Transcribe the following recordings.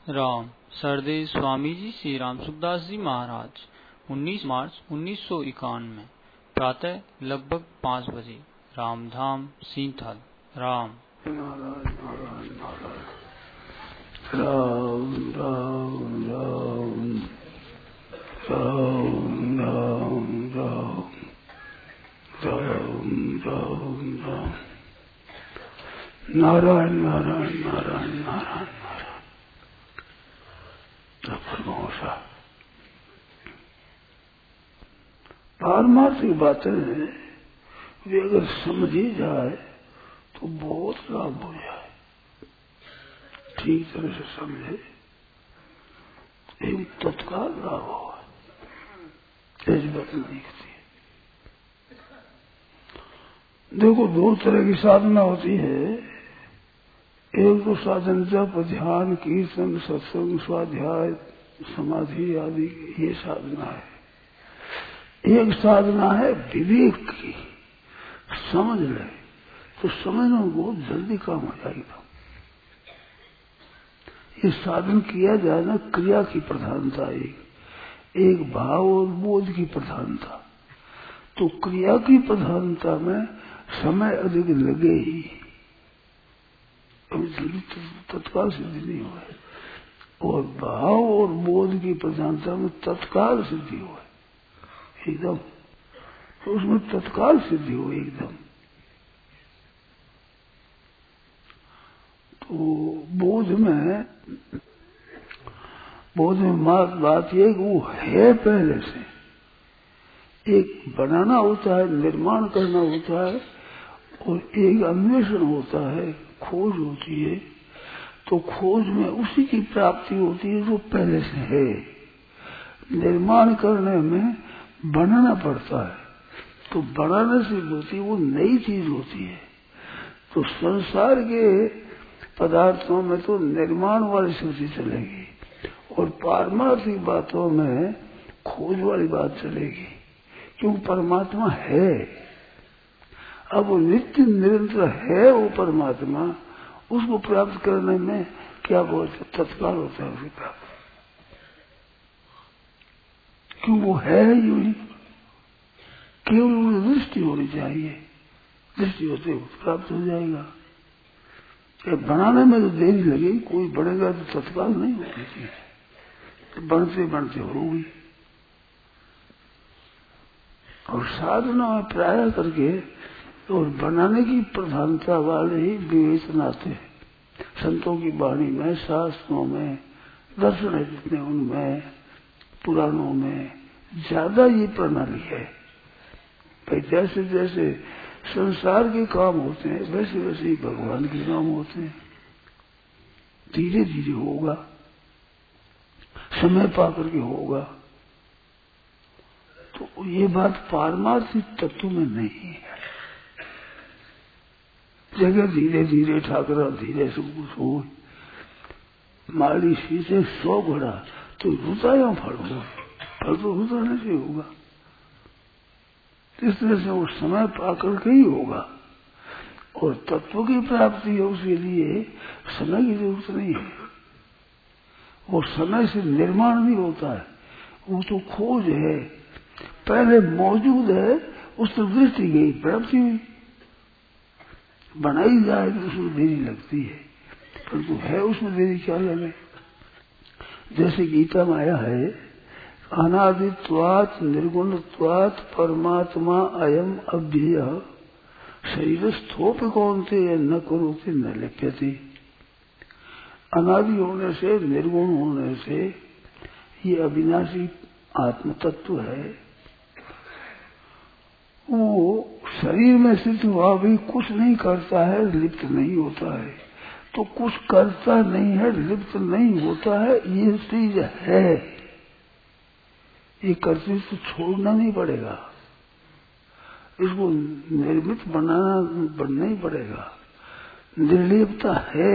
राम सरदेव स्वामी जी श्री राम सुखदास जी महाराज 19 मार्च 1991 प्रातः लगभग 5 बजे रामधाम सींथल। राम नारायण नारायण नारायण राम राम राम राम राम राम राम राम राम नारायण नारायण नारायण नारायण नारायण। पारमार्थिक बातें वे अगर समझी जाए तो बहुत लाभ हो जाए। ठीक तरह से समझे एक तत्काल लाभ होगा। ऐसी बातें दिखती है। देखो, दो तरह की साधना होती है। एक तो साधन जप, ध्यान, कीर्तन, सत्संग, स्वाध्याय, समाधि आदि, ये साधना है। एक साधना है विवेक की। समझ ले तो समझना बहुत जल्दी काम हो जाएगा। ये साधन किया जाए ना, क्रिया की प्रधानता एक भाव और बोध की प्रधानता। तो क्रिया की प्रधानता में समय अधिक लगे ही, तत्काल सिद्धि नहीं हुआ। और भाव और बोध की प्रधानता में तत्काल सिद्धि हुआ एकदम। तो उसमें तत्काल सिद्धि हुई एकदम। तो बोध में बात यह कि वो है पहले से। एक बनाना होता है, निर्माण करना होता है, और एक अन्वेषण होता है, खोज होती है। तो खोज में उसी की प्राप्ति होती है जो पहले से है। निर्माण करने में बनाना पड़ता है, तो बनाने से होती वो नई चीज होती है। तो संसार के पदार्थों में तो निर्माण वाली स्थिति चलेगी, और पारमार्थिक बातों में खोज वाली बात चलेगी, क्योंकि परमात्मा है। अब वो नित्य निरंतर है, वो परमात्मा। उसको प्राप्त करने में क्या बोलते तत्काल होता है उसे प्राप्त, क्यों वो है यूं ही। केवल उन्हें दृष्टि होनी चाहिए, दृष्टि होते प्राप्त हो जाएगा। बनाने में तो देरी लगेगी, कोई बनेगा तो तत्काल नहीं होगी चीज, तो बनते बनते होगी। और साधना में प्राय करके और बनाने की प्रधानता वाले ही विवेचन आते हैं। संतों की वाणी में, शास्त्रों में, दर्शन है जितने उनमें, पुराणों में ज्यादा ये प्रणाली है। भाई जैसे जैसे संसार के काम होते हैं वैसे वैसे ही भगवान के काम होते हैं। धीरे धीरे होगा, समय पाकर के होगा। तो ये बात पारमार्थिक तत्व में नहीं है। जगह धीरे धीरे ठाकरा धीरे से कुछ हो। माली शीशे 100 घड़ा तो रुता या फल हो, फल तो रुताने से होगा। इस तरह से वो समय पाकर के ही होगा। और तत्व की प्राप्ति है, उसके लिए समय की जरूरत नहीं है। वो समय से निर्माण नहीं होता है, वो तो खोज है, पहले मौजूद है, उस पर दृष्टि गई, प्राप्ति हुई। बनाई जाए तो उसमें देरी लगती है, परंतु है उसमें देरी क्या लगे। जैसे गीता में आया है, अनादित्वात् निर्गुणत्वात् परमात्मा अयम अव्यय शरीरस्थोप कौनते न करोति न लिप्यते। अनादि होने से, निर्गुण होने से ये अविनाशी आत्म तत्व है। वो शरीर में स्थित हुआ भी कुछ नहीं करता है, लिप्त नहीं होता है। तो कुछ करता नहीं है, लिप्त नहीं होता है, ये चीज है। ये करते तो छोड़ना नहीं पड़ेगा, इसको निर्मित बनना ही पड़ेगा। निर्लिप्तता है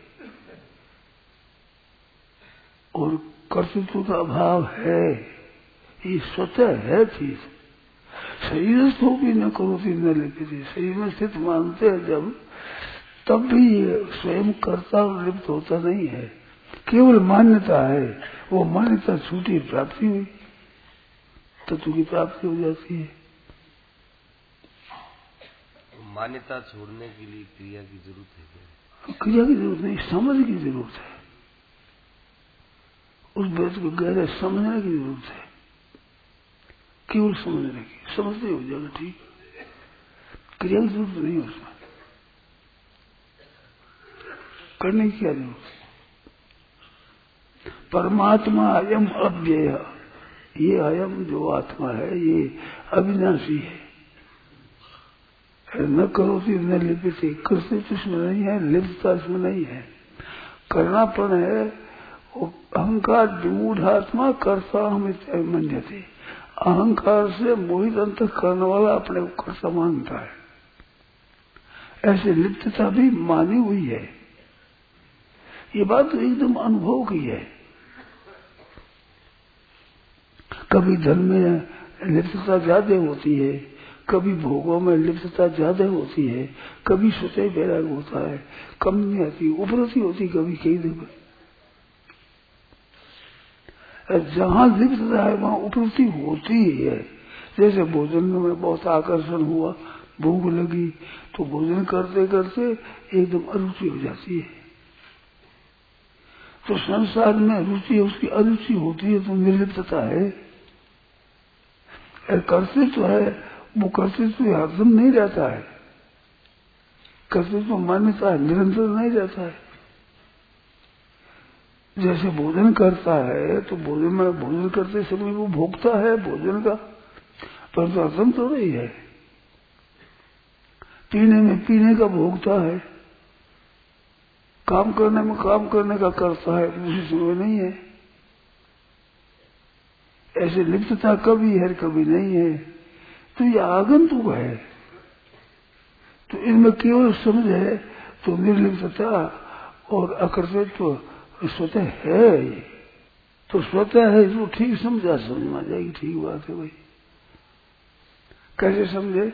और कर्तृत्व का अभाव है, ये स्वतः है चीज। शरीरस्थ हो भी न करो थी न लिप्यते। शरीर में स्थित मानते हैं जब, तब भी स्वयं कर्ता और लिप्त होता नहीं है। केवल मान्यता है, वो मान्यता छूटी, प्राप्ति हुई, तत्व की प्राप्ति हो जाती है। मान्यता छोड़ने के लिए क्रिया की जरूरत है? क्रिया की जरूरत नहीं, समझ की जरूरत है। उस बात को गहरे समझने की जरूरत है, केवल समझने की, समझते हो जाएगा ठीक। क्रिया की जरूरत नहीं उसमें, करने की क्या जरूरत है। परमात्मा अयम अव्यय, ये अयम जो आत्मा है ये अविनाशी है। न करोति न लिप्यते, कृष्ण इसमें नहीं है, लिप्तता इसमें नहीं है। करनापन है वो अहंकार विमूढ़ात्मा कर्ता हम मन्यते, अहंकार से मोहित अंत करने वाला अपने को कर्ता मानता है। ऐसे लिप्तता भी मानी हुई है। ये बात तो एकदम अनुभव की है। कभी धन में लिप्तता ज्यादा होती है, कभी भोगों में लिप्तता ज्यादा होती है, कभी स्वतः वैराग होता है, कम नहीं आती, उपरती होती कभी कई दिन। जहां लिप्तता है वहां उपरती होती ही है। जैसे भोजन में बहुत आकर्षण हुआ, भूख लगी, तो भोजन करते करते एकदम अरुचि हो जाती है। तो संसार में रुचि उसकी अरुचि होती है तो निर्लिप्तता है। कर्तृत्व है, वो कर्तृत्व हरदम नहीं रहता है। कर्तृत्व मान्यता है, निरंतर नहीं रहता है। जैसे भोजन करता है तो भोजन में भोजन करते समय वो भोगता है भोजन का, परंतु हरदम तो नहीं है। पीने में पीने का भोगता है, काम करने में काम करने का करता है, उसी समय नहीं है। ऐसे लिप्तता कभी है कभी नहीं है, तो ये आगंतुक है। तो इनमें केवल समझ है तो निर्लिप्तता और अकर्तृत्व स्वतः है। ये तो स्वतः है, जो ठीक समझा समझ में आ जाएगी, ठीक बात है भाई। कैसे समझे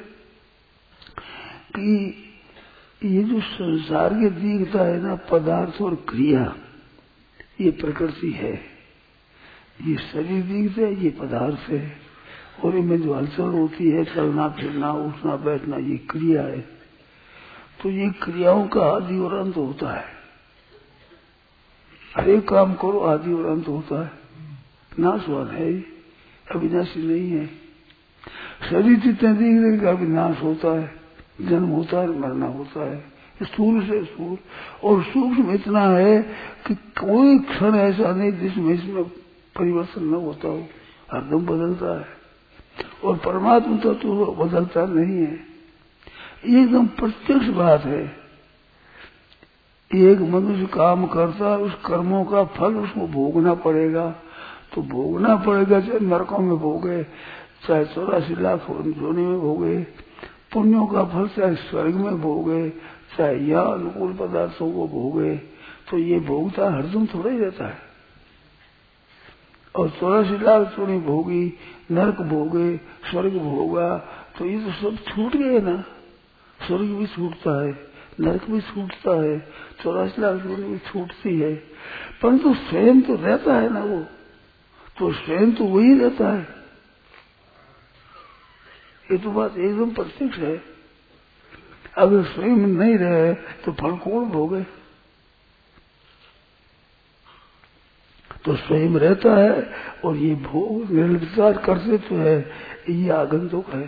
कि ये जो संसार की दिखता है ना, पदार्थ और क्रिया, ये प्रकृति है। ये शरीर दिखता है, ये पदार्थ है, और इनमें जो हलचल होती है, चलना फिरना उठना बैठना, ये क्रिया है। तो ये क्रियाओं का आदि और अंत होता है। हर एक काम करो आदि और अंत होता है, नाशवान है, अविनाशी नहीं है। शरीर जितने दिख रहे का विनाश होता है, जन्म होता है, मरना होता है, स्थूल से स्थूल। और सूक्ष्म इतना है कि कोई क्षण ऐसा नहीं जिसमें इसमें परिवर्तन न होता हो, हरदम बदलता है। और परमात्मा तो बदलता नहीं है, एकदम प्रत्यक्ष बात है। एक मनुष्य काम करता है, उस कर्मों का फल उसको भोगना पड़ेगा, तो भोगना पड़ेगा, चाहे नरकों में भोगे, चाहे 84 लाख जोनी में भोगे, पुण्यों का फल चाहे स्वर्ग में भोगे, चाहे यहाँ अनुकूल पदार्थों को भोगे। तो ये भोगता हरदम थोड़ा ही रहता है। और 84 लाख चोरी भोगी, नरक भोगे, स्वर्ग भोगा, तो ये तो सब छूट गए ना। स्वर्ग भी छूटता है, नरक भी छूटता है, 84 लाख चोरी भी छूटती है, परंतु स्वयं तो रहता है ना वो, तो स्वयं तो वही रहता है। ये तो बात एकदम प्रत्यक्ष है। अगर स्वयं नहीं रहे तो फल कौन भोगे? तो स्वयं रहता है, और ये भोग निर्विचार करते तो है, ये आगंतुक है।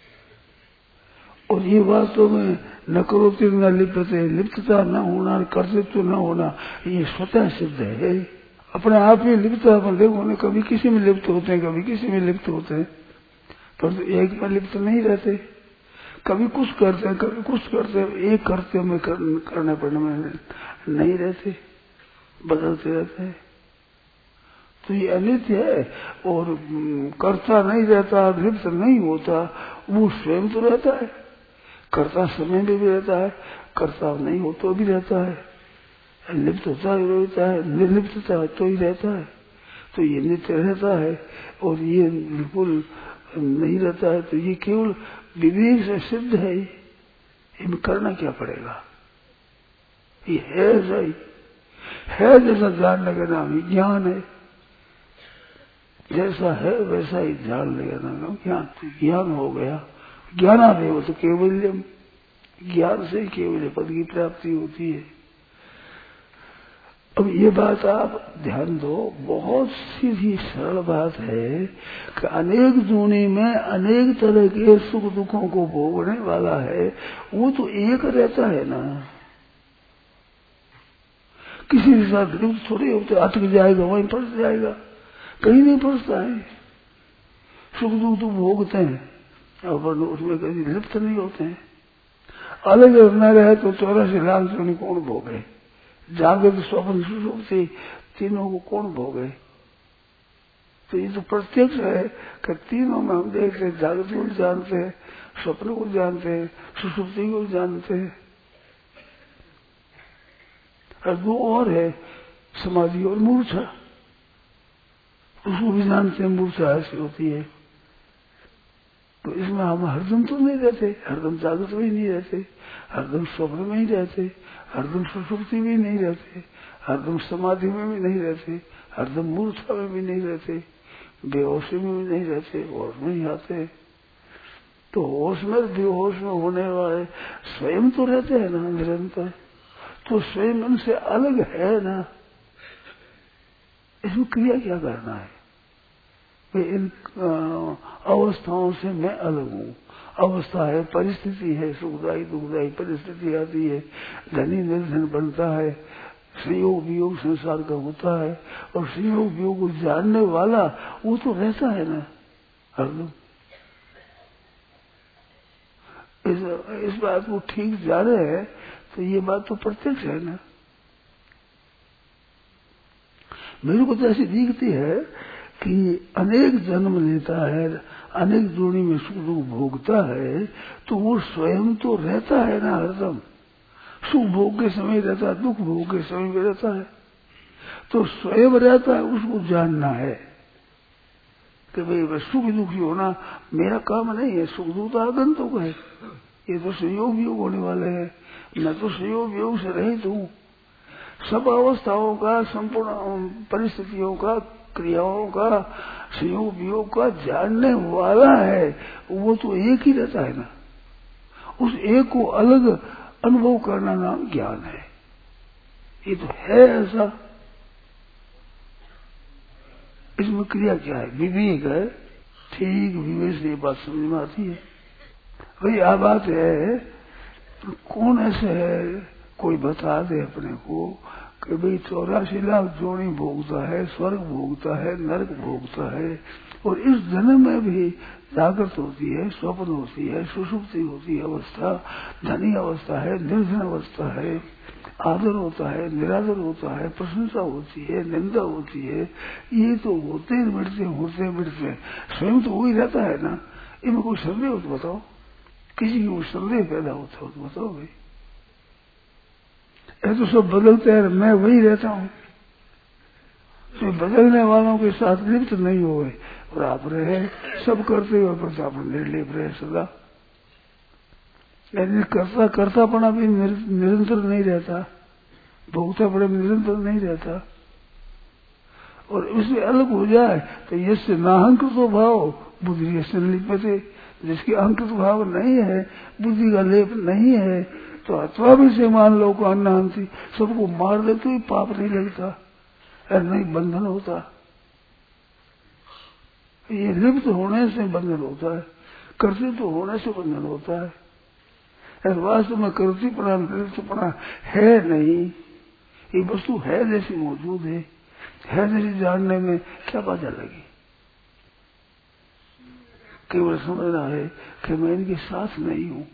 और ये वास्तव में न करोति न लिप्यते, लिप्तता न होना, कर्तृत्व न होना, ये स्वतः सिद्ध है। अपने आप ही लिप्तता में देखो ना, कभी किसी में लिप्त होते हैं, कभी किसी में लिप्त होते हैं, परंतु एक में लिप्त नहीं रहते। कभी कुछ करते हैं, कभी कुछ करते हैं, एक कर्तव्य में करने पड़ने में नहीं रहते, बदलते रहते हैं। तो ये अनित्य है, और कर्ता नहीं रहता, लिप्त नहीं होता, वो स्वयं तो रहता है। कर्ता समय में भी रहता है, कर्ता नहीं हो तो भी रहता है, लिप्त होता ही रहता है, निर्लिप्तता तो ही रहता है। तो ये नित्य रहता है, और ये बिल्कुल नहीं रहता है। तो ये केवल विवेक से सिद्ध है। इनमें करना क्या पड़ेगा, ये है ऐसा ही। है जैसा जानने का नाम ही ज्ञान है। जैसा है वैसा ही जानने का नाम ज्ञान। ज्ञान हो गया, ज्ञानादेव तो केवल्यम, ज्ञान से ही केवल पद की प्राप्ति होती है। अब ये बात आप ध्यान दो, बहुत सीधी सरल बात है कि अनेक जोनी में अनेक तरह के सुख दुखों को भोगने वाला है, वो तो एक रहता है ना। किसी के साथ लिप्त थोड़े होते, अटक जाएगा वहीं फंस जाएगा, कहीं नहीं फंसता है। सुख दुख तो भोगते हैं और उसमें कभी लिप्त नहीं होते हैं। अलग न रहे तो 84 लाख जोनी कौन भोगे, जागृत स्वप्न सुषुप्ति तीनों को कौन भोगे। तो ये तो प्रत्यक्ष है कि तीनों में हम देखते हैं, जागृत को जानते हैं, स्वप्न को जानते हैं, सुषुप्ति को जानते हैं, और दो और है समाधि और मूर्छा, उसको भी जानते हैं। मूर्छा ऐसी होती है। तो इसमें हम हरदम तो नहीं रहते, हरदम जागृत में ही नहीं रहते, हरदम स्वप्न में ही रहते, हरदम सुषुप्ति में नहीं रहते, हरदम समाधि में भी नहीं रहते, हरदम मूर्छा में भी नहीं रहते, बेहोशी में भी नहीं रहते, होश में ही आते। तो होश में बेहोश में होने वाले स्वयं तो रहते हैं ना निरंतर, तो स्वयं उनसे अलग है ना। इसमें क्रिया क्या करना है? इन अवस्थाओं से मैं अलग हूँ। अवस्था है, परिस्थिति है, सुखदायी दुखदायी परिस्थिति आती है, धनी निर्धन बनता है, संयोग वियोग संसार का होता है, और संयोग वियोग को जानने वाला वो तो रहता है ना हरदम। इस बात को ठीक जाने है तो ये बात तो प्रत्यक्ष है ना। मेरे को तो ऐसी दिखती है कि अनेक जन्म लेता है, अनेक जोड़ी में सुख दुख भोगता है, तो वो स्वयं तो रहता है ना हरदम। सुख भोग के समय रहता है, दुख भोग के समय में रहता है, तो स्वयं रहता है, उसको जानना है कि भाई सुख दुखी होना मेरा काम नहीं है, सुख दुख तो आगंतुक है, ये तो संयोग वियोग होने वाले हैं, मैं तो संयोग वियोग से रहित हूँ। सब अवस्थाओं का, संपूर्ण परिस्थितियों का, क्रियाओं का, संयोग वियोग का जानने वाला है, वो तो एक ही रहता है ना। उस एक को अलग अनुभव करना नाम ज्ञान है। ये तो है ऐसा। इसमें क्रिया क्या है? विवेक है। ठीक विवेक से ये बात समझ में आती है। भाई आ बात है, कौन ऐसे है कोई बता दे अपने को कि भाई 84 लाख जोड़ी भोगता है, स्वर्ग भोगता है, नरक भोगता है, और इस जन्म में भी जागृत होती है, स्वप्न होती है, सुषुप्ति होती है अवस्था, धनी अवस्था है, निर्धन अवस्था है, आदर होता है, निरादर होता है, प्रशंसा होती है, निंदा होती है, ये तो होते मिटते स्वयं तो वही रहता है ना। इनमें कोई संदेह हो तो बताओ, किसी को संदेह पैदा होता हो तो बताओ भाई। ये तो सब बदलते हैं, मैं वही रहता हूँ। तो बदलने वालों के साथ लिप्त नहीं हो गए और आप रहे सब करते हुए प्रताप निर्लिप रहे सदा। यानी कर्तापना भी निरंतर नहीं रहता, भोक्तापना भी निरंतर नहीं रहता, और इससे अलग हो जाए तो यस्य नाहंकृतो भाव बुद्धि संलिप्यते, जिसकी अहंकृत भाव नहीं है, बुद्धि का लेप नहीं है, तो अथवा भी से मान लो को अन्नांति, सबको मार दे तो ही पाप नहीं लगता, नहीं बंधन होता। ये लिप्त होने से बंधन होता है, कर्तृत्व होने से बंधन होता है। वास्तव में कर्तृपना लिप्तपना है नहीं, ये वस्तु है जैसी मौजूद है जैसी जानने में क्या बाधा लगी। केवल समझना है कि मैं इनके साथ नहीं हूं।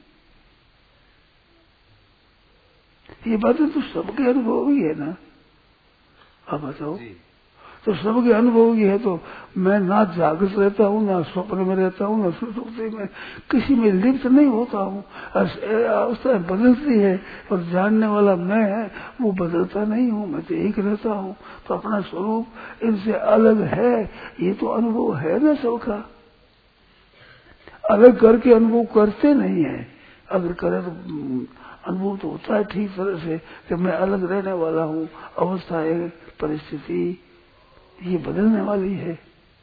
ये बातें तो सबके अनुभव ही है ना। आप बताओ, तो सबके अनुभव ही है, तो मैं ना जागृत रहता हूँ, ना स्वप्न में रहता हूँ, ना सुषुप्ति में, किसी में लिप्त नहीं होता हूँ। अवस्था बदलती है और जानने वाला मैं है वो बदलता नहीं हूँ, मैं तो एक रहता हूँ। तो अपना स्वरूप इनसे अलग है, ये तो अनुभव है ना सबका। अलग करके अनुभव करते नहीं है, अगर करे तो अनुभव तो होता है ठीक तरह से कि मैं अलग रहने वाला हूँ। अवस्था है, परिस्थिति ये बदलने वाली है।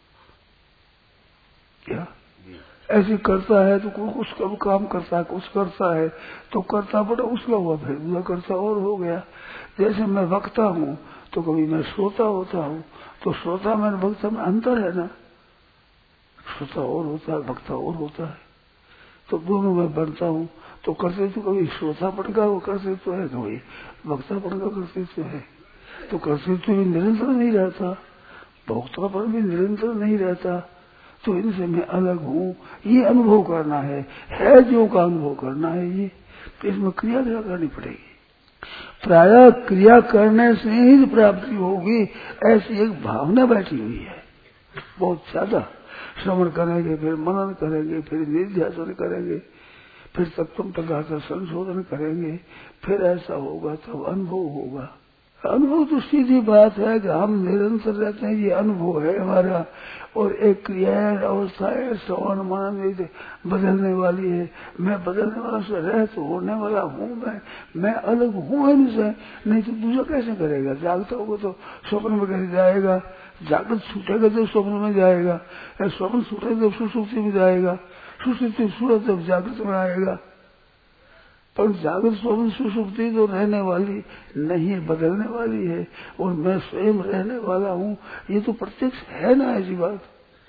क्या ऐसे करता है तो कुछ काम करता है, कुछ करता है तो करता बड़ा उसका हुआ, फिर दूसरा करता और हो गया। जैसे मैं वक्ता हूँ तो कभी मैं श्रोता होता हूँ, तो श्रोता में वक्ता में अंतर है ना। श्रोता और होता है, वक्ता और होता है, तो दोनों में बनता हूँ। तो करते तो कभी श्रोतापन का वो करते तो है, कभी वक्तापन का करते तो है। तो करते तो भी निरंतर नहीं रहता, भोक्तापन भी निरंतर नहीं रहता। तो इनसे मैं अलग हूँ, ये अनुभव करना है जो का अनुभव करना है ये। तो इसमें क्रिया करनी पड़ेगी। प्रायः क्रिया करने से ही प्राप्ति होगी, ऐसी एक भावना बैठी हुई है बहुत ज्यादा। श्रवण करेंगे, फिर मनन करेंगे, फिर निध्यासन करेंगे, फिर सप्तम प्रकार का संशोधन करेंगे, फिर ऐसा होगा तब अनुभव होगा। अनुभव तो सीधी बात है कि हम निरंतर रहते हैं, ये अनुभव है हमारा। और एक क्रिया अवस्था है श्रवण मनन बदलने वाली है। मैं बदलने वाला से रह तो होने वाला हूँ, मैं अलग हूँ इनसे। नहीं तो दूसरा कैसे करेगा? जागता होगा तो स्वप्न में कैसे जाएगा? जागृत छूटेगा तो स्वप्न में जाएगा, स्वप्न छूटेगा तो सुसुप्ति में जाएगा, सुसुप्ति छूटे तब जागृत में आएगा। पर जागृत स्वप्न सुसुप्ति तो रहने वाली नहीं, बदलने वाली है। और मैं स्वयं रहने वाला हूँ, ये तो प्रत्यक्ष है ना ऐसी बात।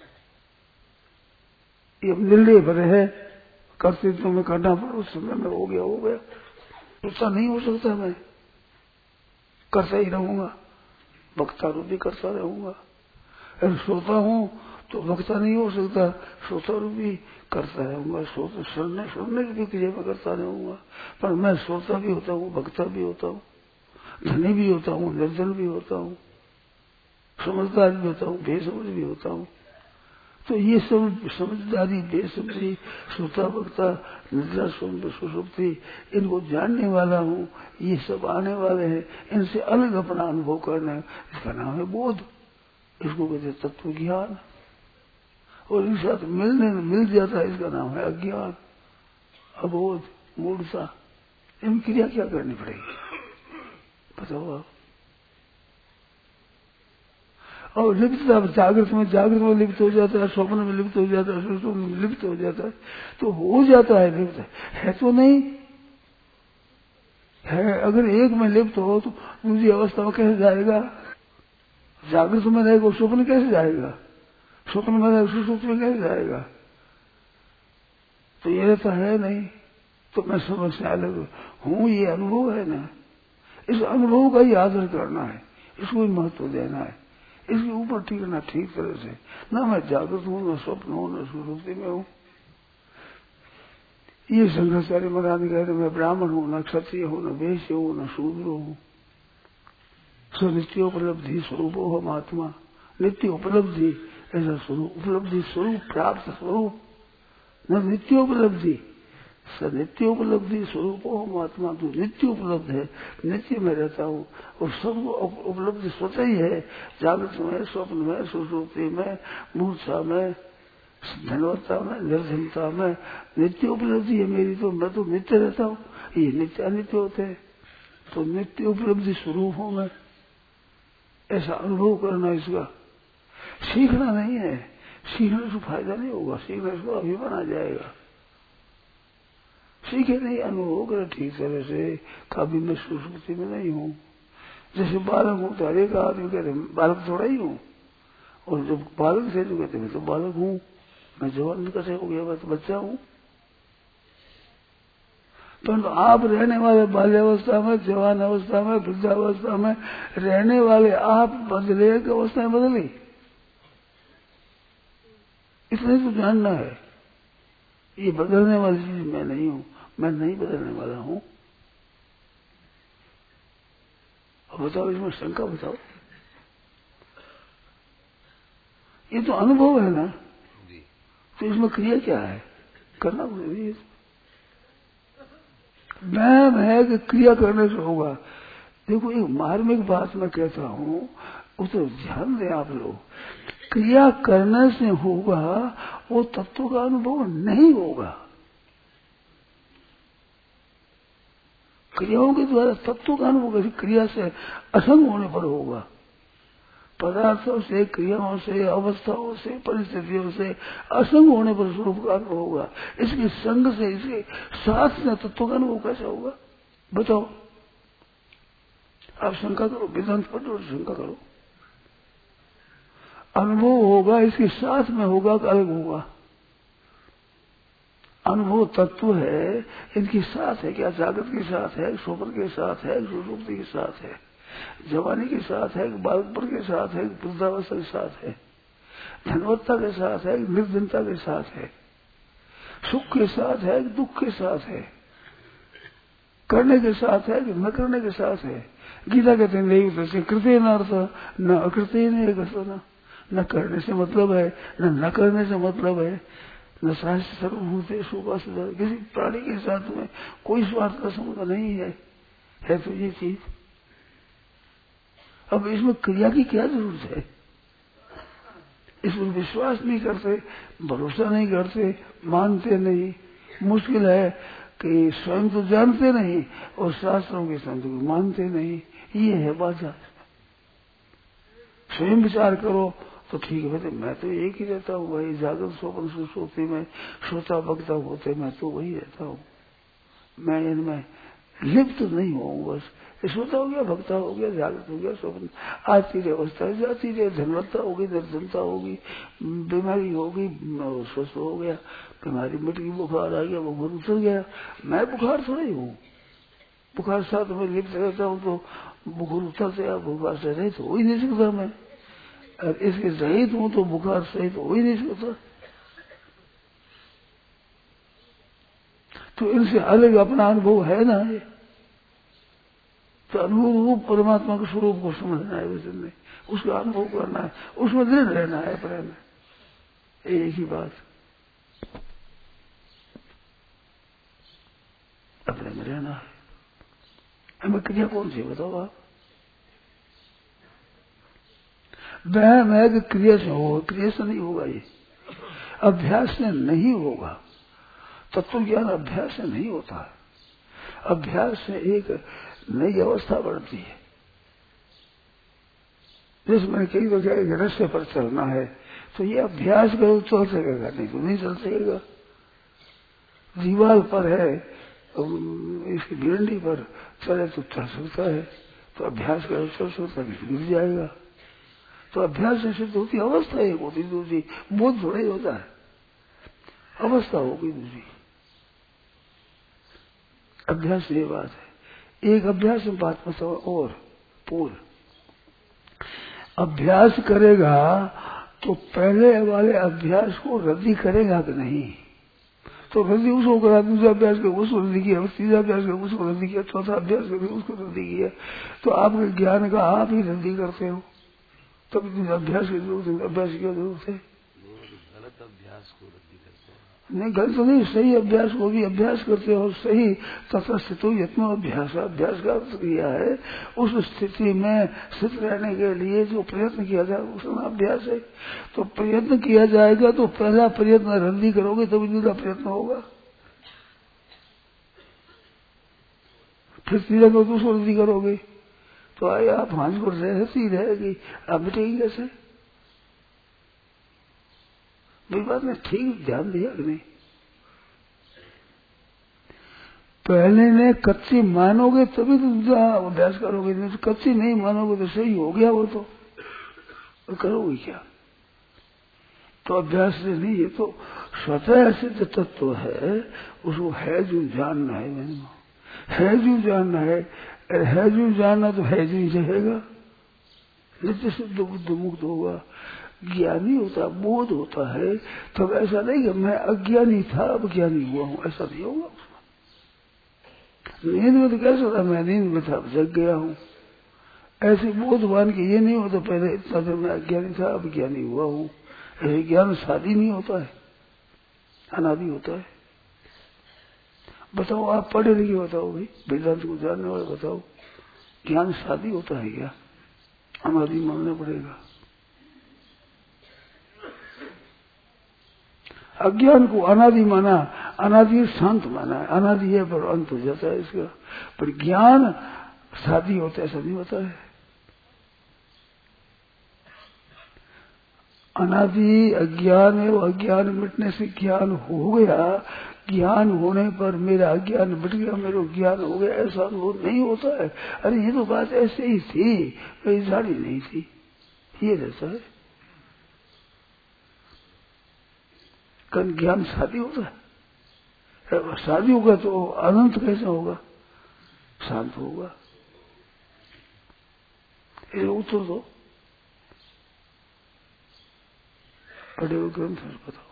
ये निर्णय भरे है, करते तो मैं करना पड़ा, उस समय में हो गया। ऐसा नहीं हो सकता, मैं करता ही रहूंगा, वक्ता रूपी करता रहूंगा। अगर श्रोता हूँ तो वक्ता नहीं हो सकता, श्रोता रूपी करता रहूंगा। श्रोता सुनने की क्रिया में करता रहूंगा। पर मैं श्रोता भी होता हूँ, वक्ता भी होता हूँ, धनी भी होता हूँ, निर्धन भी होता हूँ, समझदार भी होता हूँ, बेसमझ भी होता हूँ। तो ये सब समझदारी, बेसमझी, श्रोता वक्ता, निद्रा सुषुप्ति, इनको जानने वाला हूँ, ये सब आने वाले हैं। इनसे अलग अपना अनुभव करना, इसका नाम है बोध। इसको कहते तत्व ज्ञान। और इस साथ मिल जाता है, इसका नाम है अज्ञान, अबोध, मूढ़ता। इन क्रिया क्या करनी पड़ेगी बताओ आप? और लिप्तता जागृत में लिप्त हो जाता है, स्वप्न में लिप्त हो जाता है, सुषुप्ति में लिप्त हो जाता है। तो हो जाता है लिप्त, है तो नहीं है। अगर एक में लिप्त हो तो दूसरी अवस्था में कैसे जाएगा? जागृत में रहेगा स्वप्न कैसे जाएगा? स्वप्न में रहेगा सुषुप्ति में कैसे जाएगा? तो ये तो है नहीं। तो मैं समझ से अलग हूँ, ये अनुभव है ना। इस अनुभव का ही आदर करना है, इसको ही महत्व देना है, इसके ऊपर टिकना ठीक तरह से। ना मैं जागृत हूँ, न स्वप्न हूँ, न सुषुप्ति में हूँ। ये शंकराचार्य महाराज कहते मैं ब्राह्मण हूँ, न क्षत्रिय हूँ, न वैश्य हूँ, न शूद्र हूँ। नित्योपलब्धि स्वरूप हम आत्मा, नित्य उपलब्धि ऐसा स्वरूप, उपलब्धि स्वरूप, प्राप्त स्वरूप, न नित्योपलब्धि। नित्योपलब्धि स्वरूप हम आत्मा, तो नित्य उपलब्ध है, नित्य में रहता हूँ। और सब उपलब्धि स्वतः ही है, जागृत में, स्वप्न में, सुषुप्ति में, मूर्छा में, धनवत्ता में, निर्धनता में, नित्य उपलब्धि है मेरी। तो मैं तो नित्य रहता हूँ, ये नित्य अनित्य होते हैं। तो नित्य उपलब्धि स्वरूप हूँ मैं, ऐसा अनुभव करना। इसका सीखना नहीं है, सीखने से फायदा नहीं होगा, सीखने से अभिमान आ जाएगा। सीखे नहीं, अनुभव करे ठीक तरह से। कभी मैं सुषुप्ति में नहीं हूँ। जैसे बालक हूँ तो हर एक आदमी कहते बालक थोड़ा ही हूँ, और जब बालक से जो कहते मैं तो बालक हूँ, मैं जवान कैसे हो गया, मैं तो बच्चा हूँ। परंतु आप रहने वाले बाल्यावस्था में, जवान अवस्था में, वृद्धावस्था में रहने वाले आप बदले की अवस्था में बदली, इतने तो जानना है। ये बदलने वाली चीज मैं नहीं हूँ, मैं नहीं बदलने वाला हूँ। अब बताओ, इसमें शंका बताओ। ये तो अनुभव है ना, तो इसमें क्रिया क्या है? करना पड़ेगी। मैं है कि क्रिया करने से होगा। देखो, एक मार्मिक बात मैं कहता हूँ, उसे ध्यान दें आप लोग। क्रिया करने से होगा, वो तत्व का अनुभव नहीं होगा। क्रियाओं के द्वारा तत्व का अनुभव क्रिया से असंग होने पर होगा। पदार्थों से, क्रियाओं से, अवस्थाओं से, परिस्थितियों से असंग होने पर स्वरूप का अनुभव होगा। इसके संग से, इसके साथ में तत्व का अनुभव कैसा होगा बताओ? आप शंका करो, वेदांत पढ़ो और शंका करो। अनुभव होगा इसके साथ में होगा कि अलग होगा? अनुभव तत्व है, इनके साथ है क्या? जागृत के साथ है, स्वप्न के साथ है, सुषुप्ति के साथ है, जवानी के साथ है, बालकपन के साथ है, वृद्धावस्था के साथ है, धनवत्ता के साथ है, निर्धनता के साथ है, सुख के साथ है, दुख के साथ है, करने के साथ है कि न करने के साथ है? गीता कहते हैं नहीं उतर कृत्य न अर्थ न अकृत्य नहीं, न करने से मतलब है, न करने से मतलब है, न शास्त्र सर्वभूते सुपास, किसी प्राणी के साथ में कोई स्वार्थ का संबंध नहीं है तो ये चीज। अब इसमें क्रिया की क्या जरूरत है? इसमें विश्वास नहीं करते, भरोसा नहीं करते, मानते नहीं। मुश्किल है कि स्वयं तो जानते नहीं और शास्त्रों के संत को मानते नहीं, ये है बाधा। स्वयं विचार करो तो ठीक है, मैं तो एक ही रहता हूँ भाई, जागृत स्वप्न सुषुप्ति में श्रोता वक्ता होते मैं तो वही रहता हूँ, मैं इनमें लिप्त तो नहीं हूँ। बस श्रोता हो गया, भक्ता हो गया, जागृत हो गया, स्वप्न आती रहे, अवस्था जाती रहे, धनवत्ता होगी, निर्धनता होगी, बीमारी होगी, स्वस्थ हो गया, बीमारी मिट गई, बुखार आ गया, बुखार उतर गया। मैं बुखार थोड़ा ही हूँ, बुखार साथ में लिप्त रहता हूँ तो बुखार उतरते या बुखार से रहित हो ही नहीं सकता मैं, और इसके रहित हूँ तो बुखार सहित हो ही नहीं सकता। तो इनसे अलग अपना अनुभव है ना, ये तो अनुभव रूप परमात्मा के स्वरूप को समझना है, वचन में उसका अनुभव करना है, उसमें दृढ़ रहना है, प्रेम है, एक ही बात, अपने में रहना है। हमें क्रिया कौन सी बताओ आप? वहम है कि क्रिया से होगा, क्रिया से नहीं होगा, ये अभ्यास से नहीं होगा। तत्व ज्ञान अभ्यास से नहीं होता है, अभ्यास से एक नई अवस्था बढ़ती है। जैसे मैंने कई बार कहा कि रास्ते पर चलना है तो ये अभ्यास करो चल सकेगा, नहीं तो नहीं चल सकेगा। दीवार पर है, इसकी भिंडी पर चले तो चल सकता है, तो अभ्यास करो चल सकता है, गिर जाएगा। तो अभ्यास से सिद्ध होती अवस्था एक होती, दूसरी बोध थोड़ा ही होता है, अवस्था होगी दूसरी। अभ्यास ये बात है। एक अभ्यास में बात में और पूर्ण अभ्यास करेगा तो पहले वाले अभ्यास को रद्दी करेगा कि नहीं? तो रद्दी उसको करा, दूसरा अभ्यास कर उसको रद्दी किया, तीसरा अभ्यास कर उसको रद्दी किया, चौथा अभ्यास कर उसको रद्दी किया। तो आपके ज्ञान का आप ही रद्दी करते हो, तब अभ्यास की जरूरत है, अभ्यास की जरूरत है। गलत अभ्यास को रद्दी करते हैं। नहीं गलत तो नहीं, सही अभ्यास को भी अभ्यास करते हो, सही तथा स्थित यत्नो अभ्यास, अभ्यास का अर्थ किया है उस स्थिति में स्थित रहने के लिए जो प्रयत्न किया जाए उसका अभ्यास है। तो प्रयत्न किया जाएगा तो पहला प्रयत्न रद्दी करोगे तभी दूसरा प्रयत्न होगा, फिर तीसरा को दूसरा रद्दी करोगे तो आए आप हाथ को रहती रहेगी, आप मिटेगी कैसे? मेरी बात में ठीक ध्यान दिया कि नहीं? पहले ने कच्ची मानोगे तभी तो दूसरा अभ्यास करोगे, नहीं तो कच्ची नहीं मानोगे तो सही हो गया वो तो करोगे क्या? तो अभ्यास से नहीं, ये तो स्वतः सिद्ध तत्व है, उसको है जो जानना है, है जो जानना है जो जानना तो है जो ही रहेगा, नित्य शुद्ध बुद्ध मुक्त होगा। ज्ञानी होता, बोध होता है, तब ऐसा नहीं कि मैं अज्ञानी था अब ज्ञानी हुआ हूं, ऐसा नहीं होगा उसमें। नींद में तो कैसा होता, मैं नींद में था अब जग गया हूं, ऐसे बोधवान के ये नहीं होता पहले इतना देर मैं अज्ञानी था अब ज्ञानी हुआ हूं। ऐसे ज्ञान शादी नहीं होता है, अनादि होता है। बताओ आप पढ़े लिखे बताओ भाई, वेदांत को जानने वाले बताओ, ज्ञान शादी होता है क्या? अनादि मानना पड़ेगा। अज्ञान को अनादि माना, अनादि शांत माना है, अनादि है पर अंत हो जाता है इसका। पर ज्ञान शादी होता है, ऐसा नहीं होता है। अनादि अज्ञान है, वो अज्ञान मिटने से ज्ञान हो गया। ज्ञान होने पर मेरा अज्ञान मिट गया, मेरा ज्ञान हो गया, ऐसा अनुभव नहीं होता है। अरे ये तो बात ऐसे ही थी, कोई जारी नहीं थी, ये रहता है। कल ज्ञान शादी होता है, शादी होगा तो अनंत कैसे होगा, शांत होगा। ये उत्तर दो, पढ़े हुए ग्रंथ में बताओ।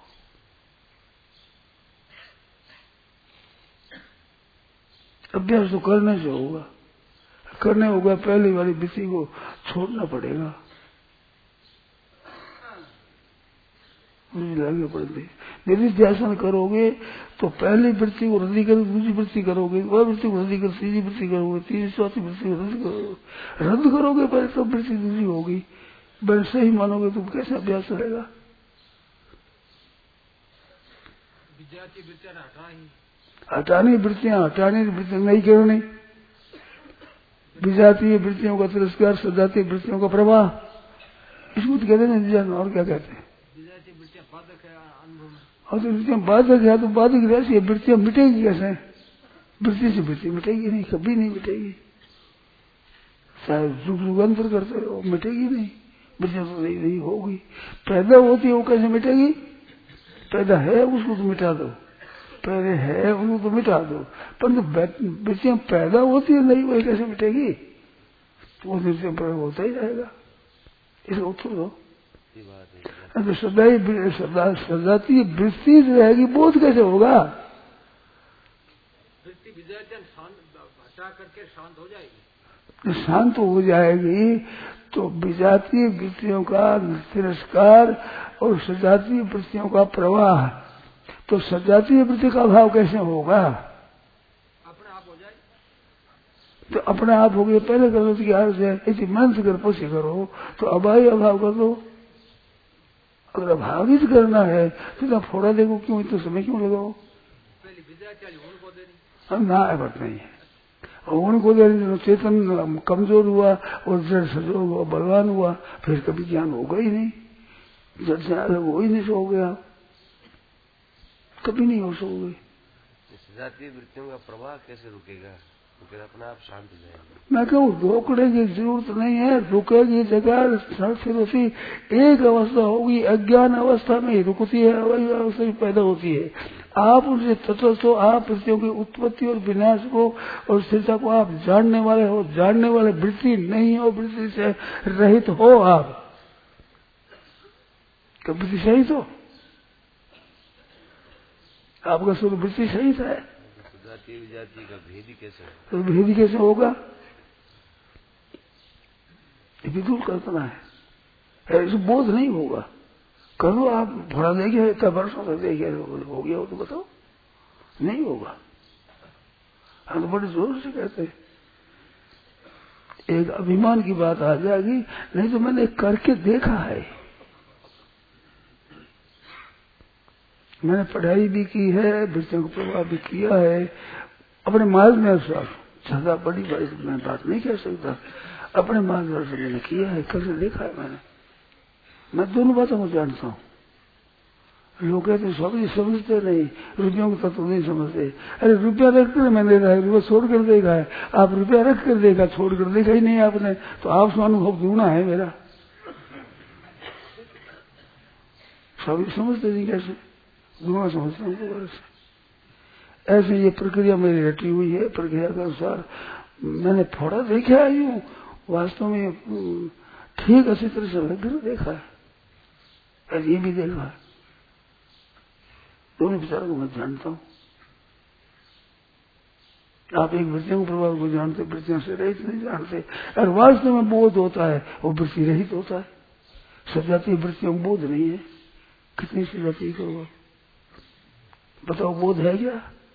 अभ्यास तो करने से होगा, करने होगा, पहली वाली वृत्ति को छोड़ना पड़ेगा, लागे पड़ेगी। निधिध्यासन करोगे तो पहली वृत्ति को रद्दी करोगे, दूसरी वृत्ति करोगे, वह वृत्ति को रद्दी करोगे, तीसरी वृत्ति करोगे, तीसरी चौथी वृत्ति को रद्द करोगे। रद्द करोगे पहले तो वृत्ति दूसरी होगी, वैसे ही मानोगे तो कैसे अभ्यास चलेगा। हटानी वृत्तियां, हटाने की वृत्तियां नहीं करनी। विजातीय वृत्तियों का तिरस्कार, सजातीय वृत्तियों का प्रवाह, इसको तो कहते हैं। और क्या कहते हैं? और तो वृत्तियां बाधक है, तो बाधक रहती है, वृत्तियां मिटेगी कैसे? वृत्ति से वृत्ति मिटेगी नहीं, कभी नहीं मिटेगी, चाहे युगांतर करते हो मिटेगी नहीं। वृत्तियां तो नहीं होगी, पैदा होती है, वो कैसे मिटेगी? पैदा है उसको तो मिटा दो, पहले है उनको तो मिटा दो, परंतु वृत्तियां पैदा होती है नहीं, वही कैसे मिटेगी? तो वृत्तियां प्रयोग होता ही जाएगा। इसका उत्तर दो। तो सजाती वृत्ति रहेगी, बोध कैसे होगा? वृत्ति हटा करके शांत हो जाएगी। शांत हो जाएगी तो विजातीय वृत्तियों का तिरस्कार और सजातीय वृत्तियों का प्रवाह, तो सजातीय वृत्ति का अभाव कैसे होगा? अपने आप हो जाए। तो अपने आप हो गया, पहले करो कि ऐसी मन से कर पोसे करो, तो अभावी अभाव कर दो। अगर अभावित करना है तो फोड़ा देखो, क्यों इतना समय क्यों लगाओ? पहले विद्याचार्य उनको देनी ना एफर्ट नहीं है, और उनको देनी। चेतन कमजोर हुआ और जड़ सजोर हुआ, बलवान हुआ, फिर कभी ज्ञान होगा ही नहीं। जड़ से अलग हो ही नहीं सो गया, कभी नहीं हो सोगे। जातीय वृत्तियों का प्रवाह कैसे रुकेगा? फिर अपने आप शांत हो जाएगा। मैं कहूँ रोकने की जरूरत नहीं है, रुकेगी जगह फिर उसी एक अवस्था होगी, अज्ञान अवस्था में ही रुकती है, वही अवस्था भी पैदा होती है। आप उनसे तटस्थ हो, आप वृत्तियों की उत्पत्ति और विनाश को और स्थिरता को आप जानने वाले हो, जानने वाले वृत्ति नहीं हो, वृत्ति से रहित हो आप। कब वृत्ति सहित हो? आपका स्वरूप वृत्ति सहित है, जाति का भेदी कैसे होगा? तो भेदी कैसे होगा? ये विदुर कल्पना है, इसे बोध नहीं होगा। करो आप, थोड़ा देखिए, इतना वर्षों तक देखिए, हो गया हो तो बताओ, नहीं होगा। हम तो बड़े जोर से कहते हैं, एक अभिमान की बात आ जाएगी, नहीं तो मैंने करके देखा है, मैंने पढ़ाई भी की है, वृत्तियों का प्रभाव भी किया है, अपने मार्ग में अवसर ज्यादा बड़ी मैं बात नहीं कह सकता, अपने मार्गदर्शन मैंने किया है, करके देखा है मैंने। मैं दोनों बातों को जानता हूँ। लोग कहते हैं स्वामी जी समझते नहीं, रुपयों का तत्व नहीं समझते। अरे रुपया रख कर मैंने देखा है, रुपया छोड़ कर देखा है। आप रुपया रख कर देखा, छोड़ कर देखा ही नहीं आपने, तो आप स्वानुभव दूना है मेरा। स्वामी समझते नहीं, कैसे दूना समझते हैं। ऐसे ये प्रक्रिया मेरी रटी हुई है, प्रक्रिया के अनुसार मैंने थोड़ा देखा है, यूं वास्तव में ठीक अच्छी तरह से देखा है, और ये भी देखा है। दोनों विचारों को मैं जानता हूँ। आप एक वृत्तियों के प्रभाव को जानते, वृत्तियों से रहित नहीं जानते। और वास्तव में बोध होता है, वो वृत्ति रहित होता है। सजातीय वृत्तियों को बोध नहीं है। कितनी सजातीय करोगे बताओ, बोध है क्या?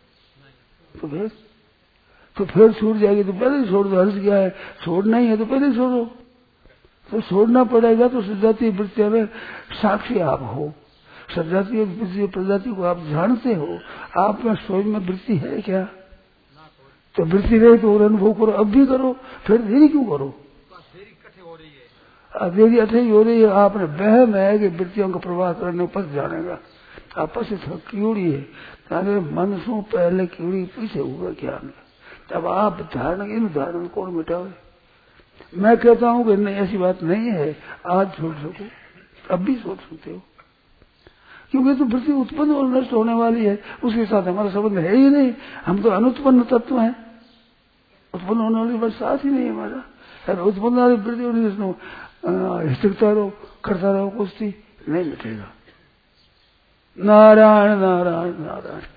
तो फिर छूट जाएगी तो पहले ही छोड़ दो, हर्ष क्या है? छोड़ना ही है तो पहले ही छोड़ो। तो छोड़ना पड़ेगा तो सजातीय वृत्तियों में साक्षी आप हो, सजातीय और द्वितीय प्रजाति को आप जानते हो, आप में स्वयं में वृत्ति है क्या? तो वृत्ति रहे तो और अनुभव करो, अब भी करो, फिर देरी क्यों करो? देरी अठे हो रही है, आपने वहम है कि वृत्तियों का प्रवाह करने पर जानेगा। आपस में कीड़ी है, ताकि मन से पहले कीड़ी पीछे होगा ज्ञान। तब आप धारण इन धारण कौन मिटावे? मैं कहता हूँ कि नहीं, ऐसी बात नहीं है, आज छोड़ सको, अब भी सोच सकते हो, क्योंकि तो वृत्ति उत्पन्न और नष्ट होने वाली है, उसके साथ हमारा संबंध है ही नहीं। हम तो अनुत्पन्न तत्व हैं, उत्पन्न होने वाली बात साथ ही नहीं हमारा। अगर उत्पन्न वाली वृत्ति हिचकता रहो, करता रहो, कुश्ती नहीं मिटेगा। नारायण नारायण नारायण।